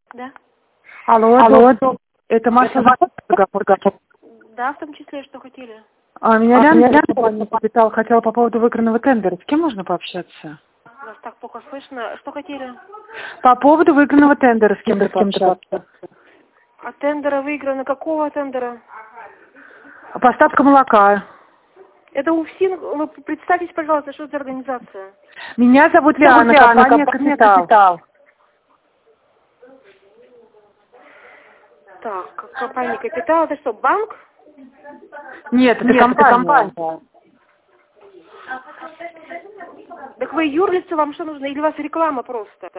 Да. Алло, это Маша. Да, в том числе, что хотели. Меня Лена капитал хотела по поводу выигранного тендера. С кем можно пообщаться? Вас так плохо слышно. Что хотели? По поводу выигранного тендера с кем-то пообщаться. А тендера выиграно? Какого тендера? Поставка молока. Это УФСИН. Вы представьтесь, пожалуйста, что это за организация? Меня зовут Лиана, компания «Капитал». Так, компания «Капитал». Это что, банк? Нет, это компания. Так вы юрлица, вам что нужно? Или у вас реклама просто?